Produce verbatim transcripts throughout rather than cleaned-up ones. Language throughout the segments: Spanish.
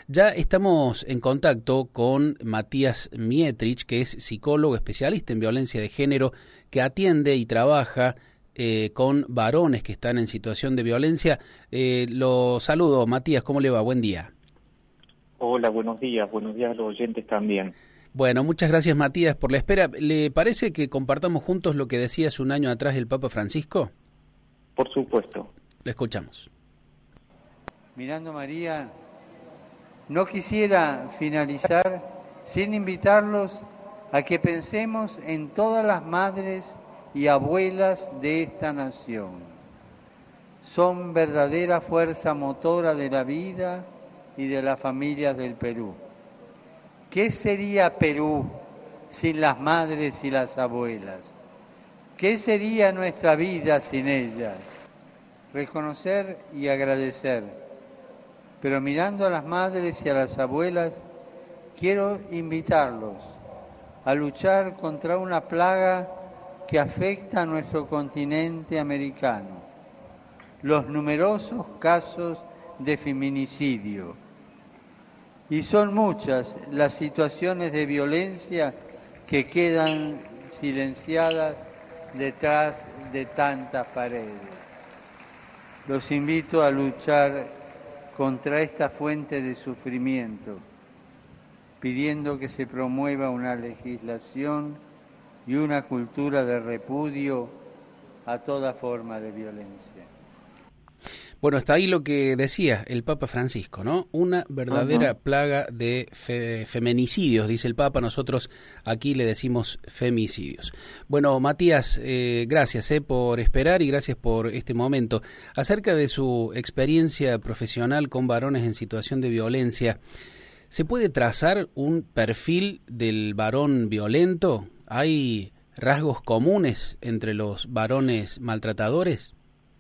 Ya estamos en contacto con Matías Mietrich, que es psicólogo especialista en violencia de género, que atiende y trabaja eh, con varones que están en situación de violencia. Eh, lo saludo, Matías, ¿cómo le va? Buen día. Hola, buenos días. Buenos días a los oyentes también. Bueno, muchas gracias, Matías, por la espera. ¿Le parece que compartamos juntos lo que decía hace un año atrás el Papa Francisco? Por supuesto. Lo escuchamos. Mirando a María, no quisiera finalizar sin invitarlos a que pensemos en todas las madres y abuelas de esta nación. Son verdadera fuerza motora de la vida y de las familias del Perú. ¿Qué sería Perú sin las madres y las abuelas? ¿Qué sería nuestra vida sin ellas? Reconocer y agradecer. Pero mirando a las madres y a las abuelas, quiero invitarlos a luchar contra una plaga que afecta a nuestro continente americano, los numerosos casos de feminicidio. Y son muchas las situaciones de violencia que quedan silenciadas detrás de tantas paredes. Los invito a luchar contra esta fuente de sufrimiento, pidiendo que se promueva una legislación y una cultura de repudio a toda forma de violencia. Bueno, está ahí lo que decía el Papa Francisco, ¿no? Una verdadera uh-huh. plaga de fe, feminicidios, dice el Papa. Nosotros aquí le decimos femicidios. Bueno, Matías, eh, gracias eh, por esperar y gracias por este momento. Acerca de su experiencia profesional con varones en situación de violencia, ¿se puede trazar un perfil del varón violento? ¿Hay rasgos comunes entre los varones maltratadores?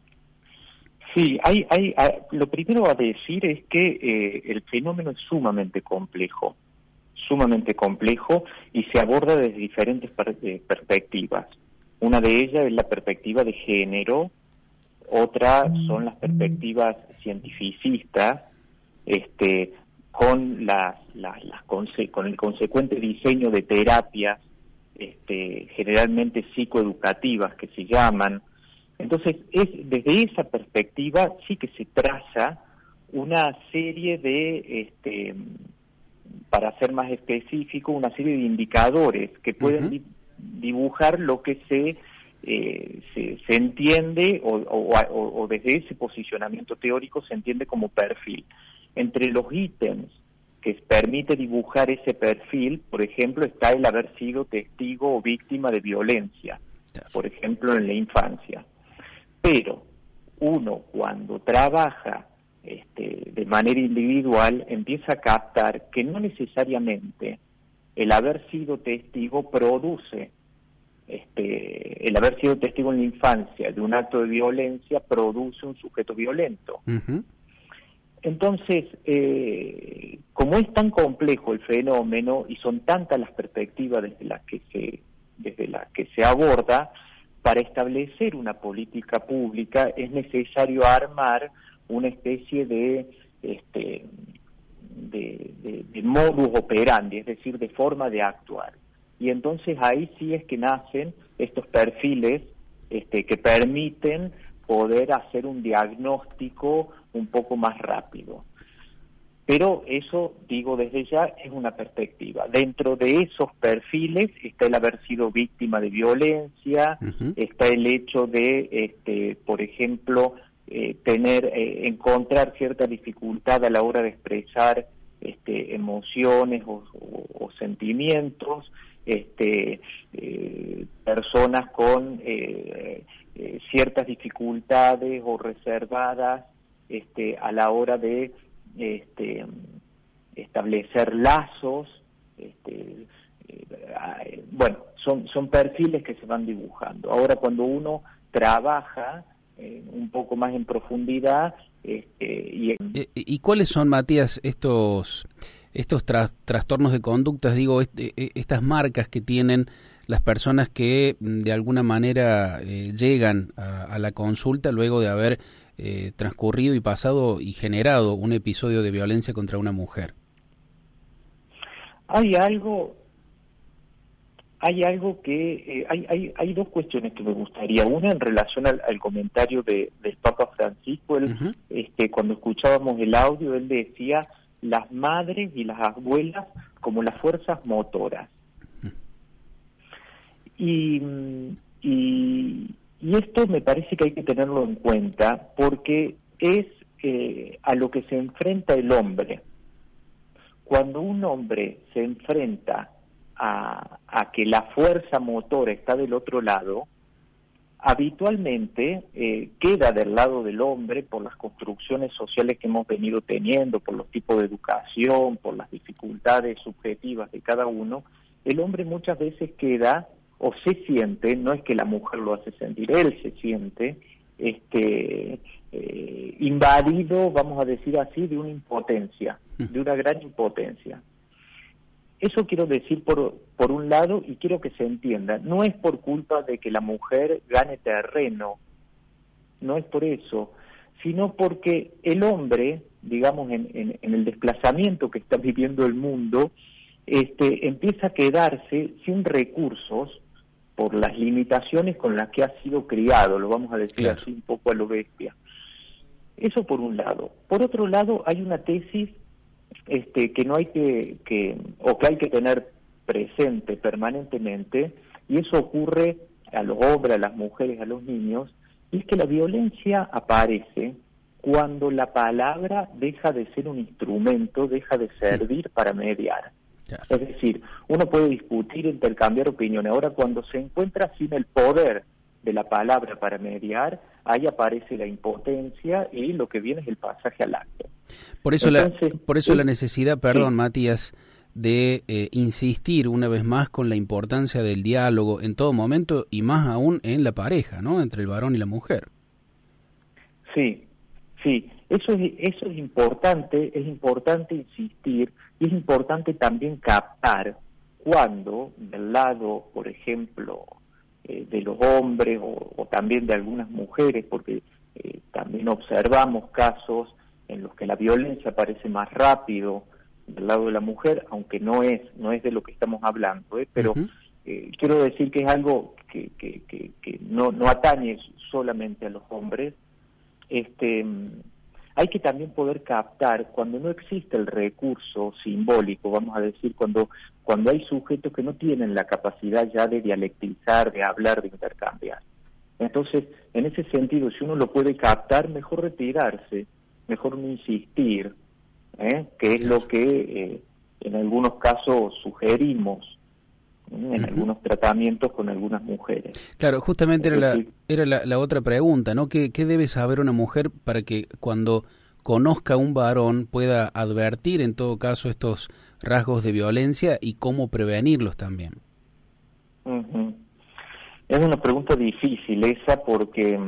Sí, hay, hay, hay, lo primero a decir es que eh, el fenómeno es sumamente complejo, sumamente complejo y se aborda desde diferentes per, eh, perspectivas. Una de ellas es la perspectiva de género, otra son las perspectivas cientificistas, este, con las, las, las conse, con el consecuente diseño de terapias, este, generalmente psicoeducativas que se llaman. Entonces, es desde esa perspectiva sí que se traza una serie de, este, para ser más específico, una serie de indicadores que pueden uh-huh. di- dibujar lo que se, eh, se, se entiende o, o, o desde ese posicionamiento teórico se entiende como perfil. Entre los ítems que permite dibujar ese perfil, por ejemplo, está el haber sido testigo o víctima de violencia, por ejemplo, en la infancia. Pero uno cuando trabaja este, de manera individual empieza a captar que no necesariamente el haber sido testigo produce, este, el haber sido testigo en la infancia de un acto de violencia produce un sujeto violento. Uh-huh. Entonces, eh, como es tan complejo el fenómeno y son tantas las perspectivas desde las que se, desde las que se aborda, para establecer una política pública es necesario armar una especie de, este, de, de, de modus operandi, es decir, de forma de actuar. Y entonces ahí sí es que nacen estos perfiles este, que permiten poder hacer un diagnóstico un poco más rápido. Pero eso, digo desde ya, es una perspectiva. Dentro de esos perfiles está el haber sido víctima de violencia, uh-huh. está el hecho de, este, por ejemplo, eh, tener, eh, encontrar cierta dificultad a la hora de expresar este, emociones o, o, o sentimientos, este, eh, personas con eh, eh, ciertas dificultades o reservadas este, a la hora de Este, establecer lazos, este, eh, bueno, son, son perfiles que se van dibujando. Ahora, cuando uno trabaja eh, un poco más en profundidad... Este, y, ¿Y, ¿Y cuáles son, Matías, estos, estos tra- trastornos de conductas, digo, este, estas marcas que tienen las personas que de alguna manera eh, llegan a, a la consulta luego de haber eh, transcurrido y pasado y generado un episodio de violencia contra una mujer? Hay algo, hay algo que, eh, hay, hay, hay dos cuestiones que me gustaría. Una en relación al, al comentario de, del Papa Francisco. Él, uh-huh. este, cuando escuchábamos el audio, él decía las madres y las abuelas como las fuerzas motoras. Uh-huh. Y, y, y esto me parece que hay que tenerlo en cuenta porque es eh, a lo que se enfrenta el hombre. Cuando un hombre se enfrenta a, a que la fuerza motora está del otro lado, habitualmente eh, queda del lado del hombre por las construcciones sociales que hemos venido teniendo, por los tipos de educación, por las dificultades subjetivas de cada uno. El hombre muchas veces queda o se siente, no es que la mujer lo hace sentir, él se siente este eh, invadido, vamos a decir así, de una impotencia, de una gran impotencia. Eso quiero decir por, por un lado, y quiero que se entienda, no es por culpa de que la mujer gane terreno, no es por eso, sino porque el hombre, digamos, en, en, en el desplazamiento que está viviendo el mundo, este, empieza a quedarse sin recursos por las limitaciones con las que ha sido criado, lo vamos a decir claro. así un poco a lo bestia. Eso por un lado. Por otro lado, hay una tesis este, que no hay que, que, o que hay que tener presente permanentemente, y eso ocurre a los hombres, a las mujeres, a los niños, y es que la violencia aparece cuando la palabra deja de ser un instrumento, deja de servir para mediar. Claro. Es decir, uno puede discutir, intercambiar opiniones. Ahora, cuando se encuentra sin el poder de la palabra para mediar, ahí aparece la impotencia y lo que viene es el pasaje al acto. Por eso, Entonces, la, por eso es, la necesidad, perdón, sí. Matías, de eh, insistir una vez más con la importancia del diálogo en todo momento y más aún en la pareja, ¿no? Entre el varón y la mujer. Sí, sí. Eso es, eso es importante, es importante insistir y es importante también captar cuando del lado, por ejemplo, eh, de los hombres o, o también de algunas mujeres, porque eh, también observamos casos en los que la violencia aparece más rápido del lado de la mujer, aunque no es no es de lo que estamos hablando, ¿eh? pero uh-huh. eh, quiero decir que es algo que, que, que, que no, no atañe solamente a los hombres. Este hay que también poder captar cuando no existe el recurso simbólico, vamos a decir, cuando cuando hay sujetos que no tienen la capacidad ya de dialectizar, de hablar, de intercambiar. Entonces, en ese sentido, si uno lo puede captar, mejor retirarse, mejor no insistir, ¿eh? que es lo que eh, en algunos casos sugerimos en uh-huh. algunos tratamientos con algunas mujeres. Claro, justamente era la era la, la otra pregunta, ¿no? ¿Qué, ¿Qué debe saber una mujer para que cuando conozca a un varón pueda advertir en todo caso estos rasgos de violencia y cómo prevenirlos también? Uh-huh. Es una pregunta difícil esa porque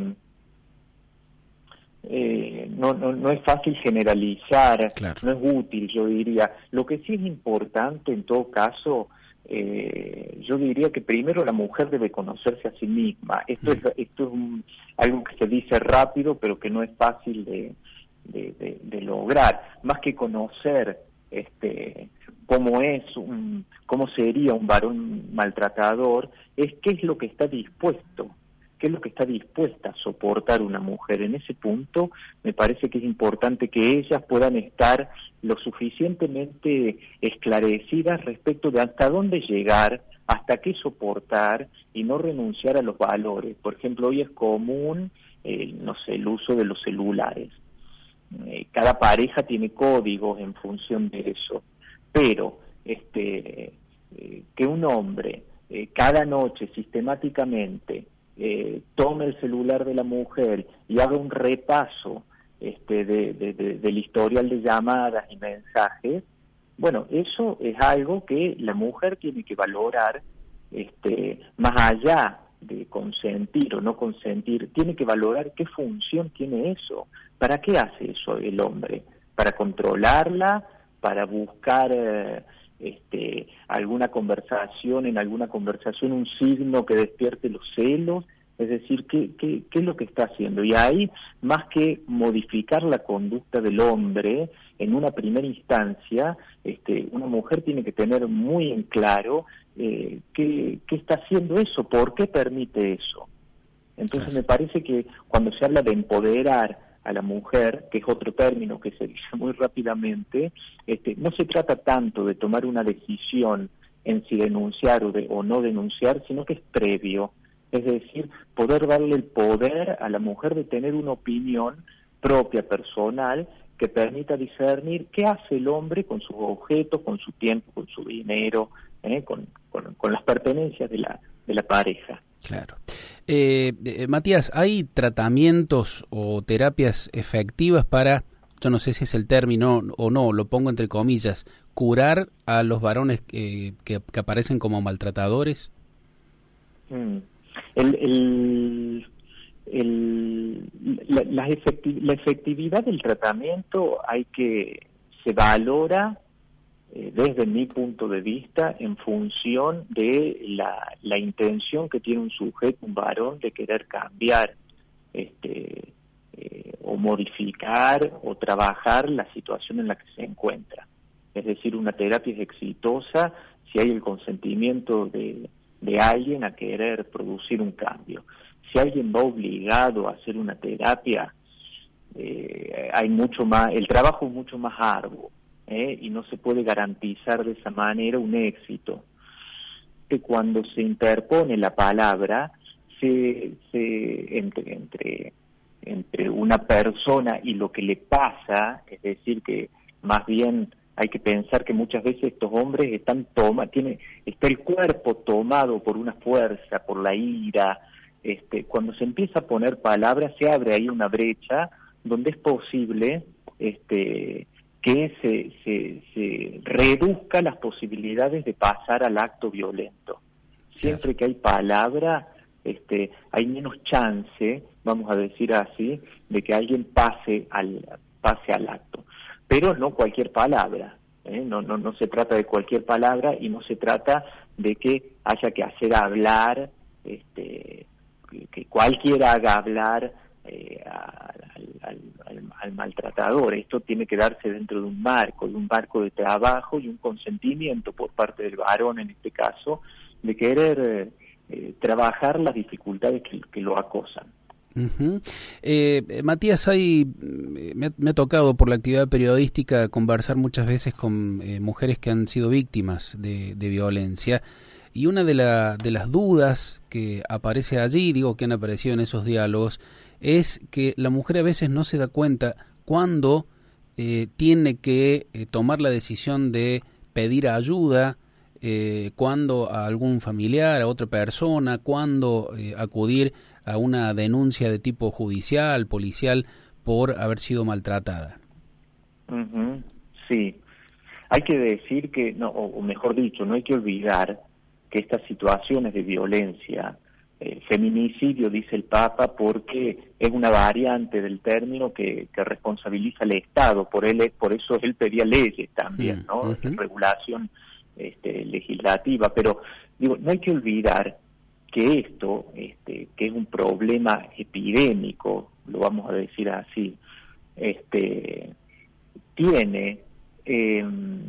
eh, no, no, no es fácil generalizar, claro. no es útil, yo diría. Lo que sí es importante en todo caso, Eh, yo diría que primero la mujer debe conocerse a sí misma. Esto mm. es esto es un, algo que se dice rápido, pero que no es fácil de, de, de, de lograr. Más que conocer este cómo es un, cómo sería un varón maltratador, es qué es lo que está dispuesto, qué es lo que está dispuesta a soportar una mujer. En ese punto me parece que es importante que ellas puedan estar lo suficientemente esclarecidas respecto de hasta dónde llegar, hasta qué soportar y no renunciar a los valores. Por ejemplo, hoy es común, eh, no sé, el uso de los celulares. Eh, cada pareja tiene códigos en función de eso, pero este eh, que un hombre eh, cada noche sistemáticamente eh, tome el celular de la mujer y haga un repaso Este, de, de, de, del historial de llamadas y mensajes, bueno, eso es algo que la mujer tiene que valorar, este, más allá de consentir o no consentir, tiene que valorar qué función tiene eso, para qué hace eso el hombre, para controlarla, para buscar eh, este, alguna conversación, en alguna conversación un signo que despierte los celos. Es decir, ¿qué, qué, qué es lo que está haciendo? Y ahí, más que modificar la conducta del hombre, en una primera instancia, este, una mujer tiene que tener muy en claro eh, qué, qué está haciendo eso, por qué permite eso. Entonces me parece que cuando se habla de empoderar a la mujer, que es otro término que se dice muy rápidamente, este, no se trata tanto de tomar una decisión en si denunciar o, de, o no denunciar, sino que es previo. Es decir, poder darle el poder a la mujer de tener una opinión propia, personal, que permita discernir qué hace el hombre con sus objetos, con su tiempo, con su dinero, ¿eh? con, con, con las pertenencias de la, de la pareja. Claro. Eh, eh, Matías, ¿hay tratamientos o terapias efectivas para, yo no sé si es el término o no, lo pongo entre comillas, curar a los varones eh, que, que aparecen como maltratadores? Mm. El, el, el, la, la, efecti- la efectividad del tratamiento hay que se valora eh, desde mi punto de vista en función de la, la intención que tiene un sujeto, un varón, de querer cambiar este, eh, o modificar o trabajar la situación en la que se encuentra. Es decir, una terapia es exitosa si hay el consentimiento de de alguien a querer producir un cambio. Si alguien va obligado a hacer una terapia, eh, hay mucho más, el trabajo es mucho más arduo, ¿eh? y no se puede garantizar de esa manera un éxito. Que cuando se interpone la palabra, se, se entre, entre, entre una persona y lo que le pasa, es decir, que más bien hay que pensar que muchas veces estos hombres están toma, tiene, está el cuerpo tomado por una fuerza, por la ira. Este, cuando se empieza a poner palabras, se abre ahí una brecha donde es posible este, que se, se, se reduzca las posibilidades de pasar al acto violento. Siempre que hay palabra, este, hay menos chance, vamos a decir así, de que alguien pase al, pase al acto. Pero no cualquier palabra, ¿eh? no, no, no se trata de cualquier palabra y no se trata de que haya que hacer hablar, este, que, que cualquiera haga hablar eh, al, al, al, al maltratador. Esto tiene que darse dentro de un marco, de un marco de trabajo y un consentimiento por parte del varón, en este caso, de querer eh, trabajar las dificultades que, que lo acosan. Uh-huh. eh, Matías, hay, me, ha, me ha tocado por la actividad periodística conversar muchas veces con eh, mujeres que han sido víctimas de, de violencia, y una de, la, de las dudas que aparece allí, digo que han aparecido en esos diálogos, es que la mujer a veces no se da cuenta cuándo eh, tiene que eh, tomar la decisión de pedir ayuda, eh, cuándo a algún familiar, a otra persona, cuándo eh, acudir a una denuncia de tipo judicial, policial, por haber sido maltratada. Uh-huh. Sí, hay que decir que, no, o mejor dicho, no hay que olvidar que estas situaciones de violencia, eh, feminicidio, dice el Papa, porque es una variante del término que, que responsabiliza al Estado, por él, por eso él pedía leyes también, ¿no? Uh-huh. Regulación este, legislativa, pero digo, no hay que olvidar que esto, este, que es un problema epidémico, lo vamos a decir así, este, tiene, eh,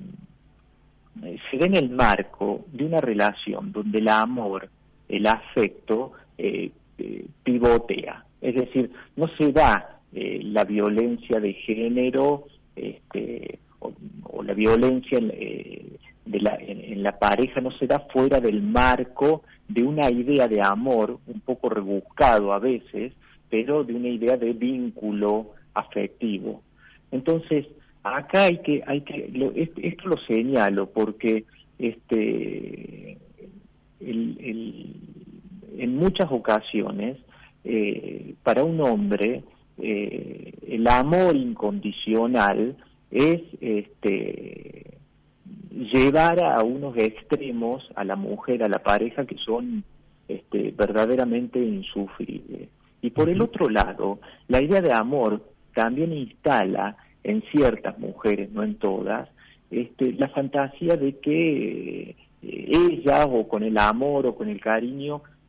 se da en el marco de una relación donde el amor, el afecto, eh, eh, pivotea. Es decir, no se da eh, la violencia de género este, o, o la violencia eh, de la, en, en la pareja, no se da fuera del marco de una idea de amor, un poco rebuscado a veces, pero de una idea de vínculo afectivo. Entonces, acá hay que, hay que, lo, esto lo señalo porque este, el, el, en muchas ocasiones, eh, para un hombre, eh, el amor incondicional es este, llevar a unos extremos a la mujer, a la pareja, que son este, verdaderamente insufribles. Y por el otro lado, la idea de amor también instala en ciertas mujeres, no en todas, este, la fantasía de que eh, ellas, o con el amor o con el cariño,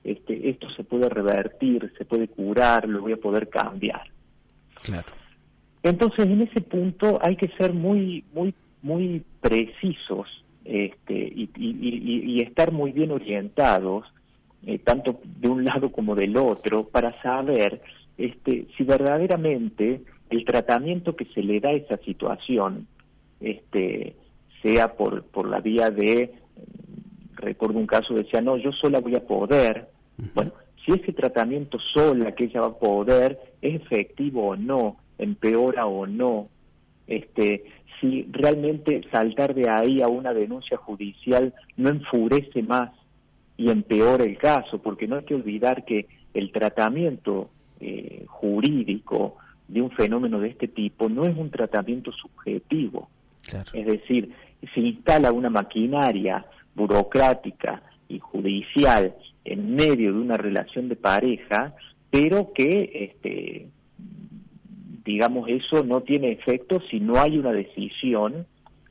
este, esto se puede revertir, se puede curar, lo voy a poder cambiar. Claro. Entonces, en ese punto hay que ser muy, muy, muy precisos, este, y, y, y estar muy bien orientados, eh, tanto de un lado como del otro, para saber este, si verdaderamente el tratamiento que se le da a esa situación, este, sea por, por la vía de, recuerdo un caso, decía, no, yo sola voy a poder. Uh-huh. Bueno, si ese tratamiento sola que ella va a poder es efectivo o no, empeora o no, este, si realmente saltar de ahí a una denuncia judicial no enfurece más y empeora el caso, porque no hay que olvidar que el tratamiento eh, jurídico de un fenómeno de este tipo no es un tratamiento subjetivo. Claro. Es decir, se instala una maquinaria burocrática y judicial en medio de una relación de pareja, pero que, este, digamos, eso no tiene efecto si no hay una decisión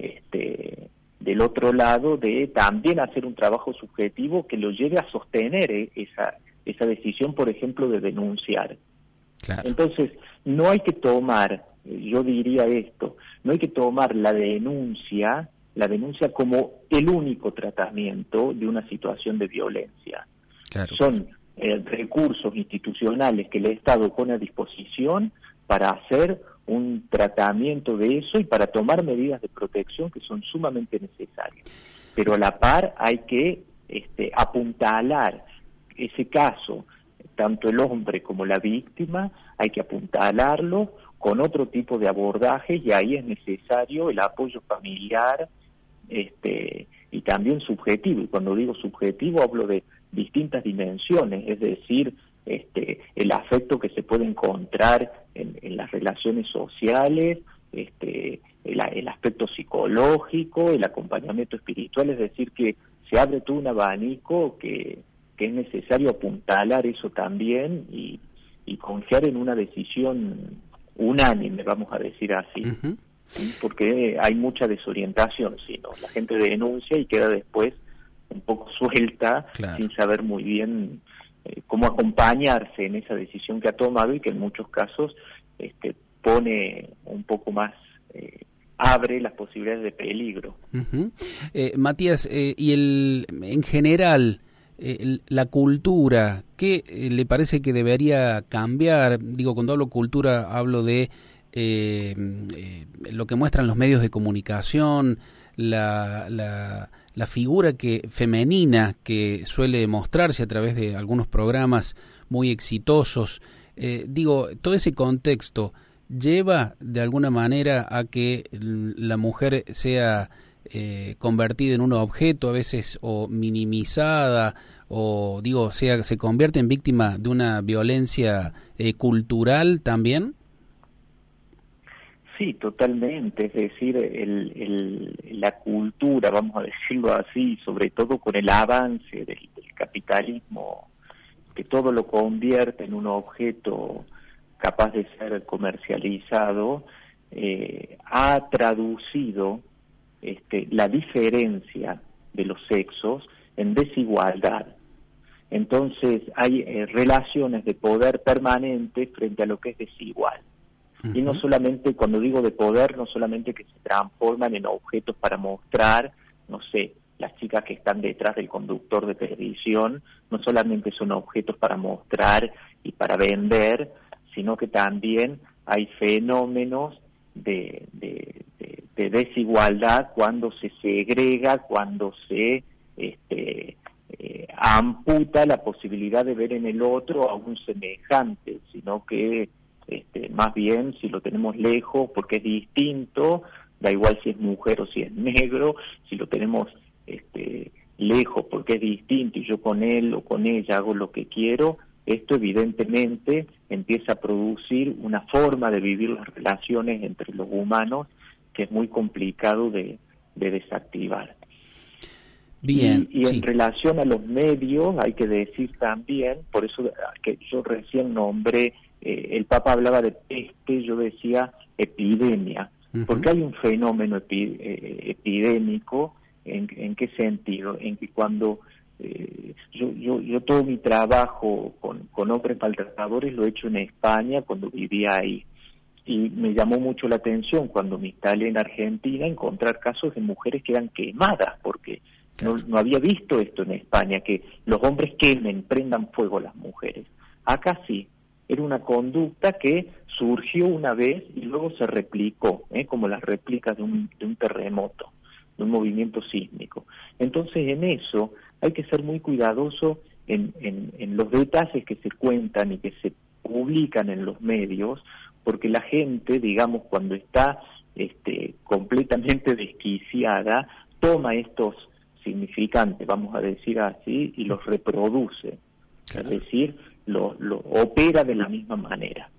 este, del otro lado de también hacer un trabajo subjetivo que lo lleve a sostener eh, esa, esa decisión, por ejemplo, de denunciar. Claro. Entonces, no hay que tomar, yo diría esto, no hay que tomar la denuncia, la denuncia como el único tratamiento de una situación de violencia. Claro. Son eh, recursos institucionales que el Estado pone a disposición para hacer un tratamiento de eso y para tomar medidas de protección que son sumamente necesarias. Pero a la par hay que este, apuntalar ese caso, tanto el hombre como la víctima, hay que apuntalarlo con otro tipo de abordaje, y ahí es necesario el apoyo familiar este, y también subjetivo. Y cuando digo subjetivo hablo de distintas dimensiones, es decir, este, el afecto que se puede encontrar en, en las relaciones sociales, este, el, el aspecto psicológico, el acompañamiento espiritual, es decir, que se abre todo un abanico que, que es necesario apuntalar eso también y, y confiar en una decisión unánime, vamos a decir así. Uh-huh. ¿Sí? Porque hay mucha desorientación, si no, la gente denuncia y queda después un poco suelta, claro, sin saber muy bien eh, cómo acompañarse en esa decisión que ha tomado, y que en muchos casos este, pone un poco más, eh, abre las posibilidades de peligro. Uh-huh. eh, Matías, eh, y el en general, eh, la cultura, ¿qué eh, le parece que debería cambiar? Digo, cuando hablo cultura, hablo de eh, eh, lo que muestran los medios de comunicación, la, la, la figura que femenina que suele mostrarse a través de algunos programas muy exitosos. Eh, digo, todo ese contexto lleva de alguna manera a que la mujer sea eh, convertida en un objeto, a veces, o minimizada, o digo, sea, se convierte en víctima de una violencia eh, cultural también. Sí, totalmente, es decir, el, el, la cultura, vamos a decirlo así, sobre todo con el avance del, del capitalismo, que todo lo convierte en un objeto capaz de ser comercializado, eh, ha traducido este, la diferencia de los sexos en desigualdad. Entonces hay eh, relaciones de poder permanentes frente a lo que es desigual. Uh-huh. Y no solamente, cuando digo de poder, no solamente que se transforman en objetos para mostrar, no sé, las chicas que están detrás del conductor de televisión, no solamente son objetos para mostrar y para vender, sino que también hay fenómenos de, de, de, de desigualdad cuando se segrega, cuando se este, eh, amputa la posibilidad de ver en el otro a un semejante, sino que Este, más bien, si lo tenemos lejos porque es distinto, da igual si es mujer o si es negro, si lo tenemos este, lejos porque es distinto y yo con él o con ella hago lo que quiero, esto evidentemente empieza a producir una forma de vivir las relaciones entre los humanos que es muy complicado de, de desactivar. Bien, y y en sí. relación a los medios, hay que decir también, por eso que yo recién nombré, Eh, el Papa hablaba de peste, yo decía epidemia, uh-huh, porque hay un fenómeno epi, eh, epidémico, ¿en, ¿en qué sentido? En que cuando eh, yo, yo, yo todo mi trabajo con, con hombres maltratadores lo he hecho en España cuando vivía ahí. Y me llamó mucho la atención cuando me instalé en Argentina encontrar casos de mujeres que eran quemadas, porque no, no había visto esto en España, que los hombres quemen, prendan fuego a las mujeres. Acá sí, era una conducta que surgió una vez y luego se replicó, ¿eh? como las réplicas de un, de un terremoto, de un movimiento sísmico. Entonces en eso hay que ser muy cuidadoso en, en, en los detalles que se cuentan y que se publican en los medios, porque la gente, digamos, cuando está este, completamente desquiciada, toma estos significantes, vamos a decir así, y los reproduce. Claro. Es decir, lo, lo opera de la misma manera.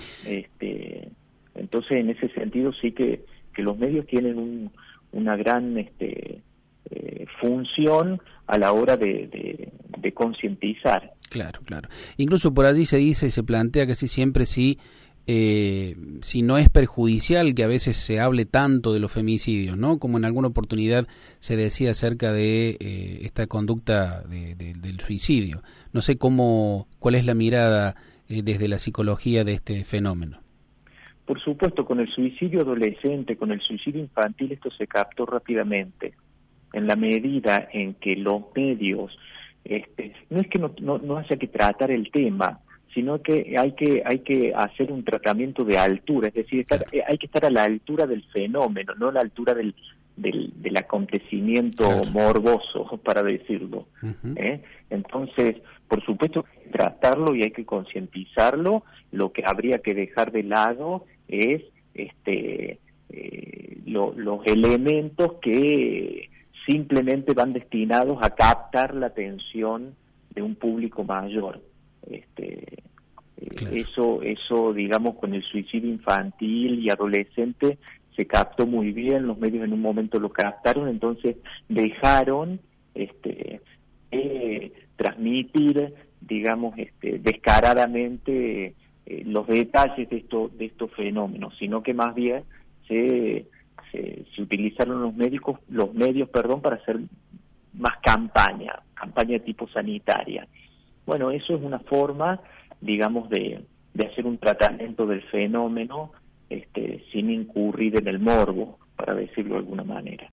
Este, entonces, en ese sentido, sí que, que los medios tienen un, una gran este, eh, función a la hora de, de, de concientizar. Claro, claro. Incluso por allí se dice, se plantea que si siempre sí, eh, si no es perjudicial que a veces se hable tanto de los femicidios, ¿no? Como en alguna oportunidad se decía acerca de eh, esta conducta de, de, del suicidio. No sé cómo, cuál es la mirada eh, desde la psicología de este fenómeno. Por supuesto, con el suicidio adolescente, con el suicidio infantil, esto se captó rápidamente, en la medida en que los medios, este, no es que no, no, no haya que tratar el tema, sino que hay que hay que hacer un tratamiento de altura, es decir, estar, claro. hay que estar a la altura del fenómeno, no a la altura del, del, del acontecimiento claro. morboso, para decirlo. Uh-huh. ¿eh? Entonces, por supuesto, hay que tratarlo y hay que concientizarlo. Lo que habría que dejar de lado es este eh, lo, los elementos que simplemente van destinados a captar la atención de un público mayor. Este, claro. eso, eso, digamos, con el suicidio infantil y adolescente se captó muy bien, los medios en un momento lo captaron, entonces dejaron este, eh, transmitir, digamos, este, descaradamente eh, los detalles de estos de estos fenómenos, sino que más bien se, se, se utilizaron los médicos, los medios, perdón, para hacer más campaña, campaña tipo sanitaria. Bueno, eso es una forma, digamos, de, de hacer un tratamiento del fenómeno este, sin incurrir en el morbo, para decirlo de alguna manera.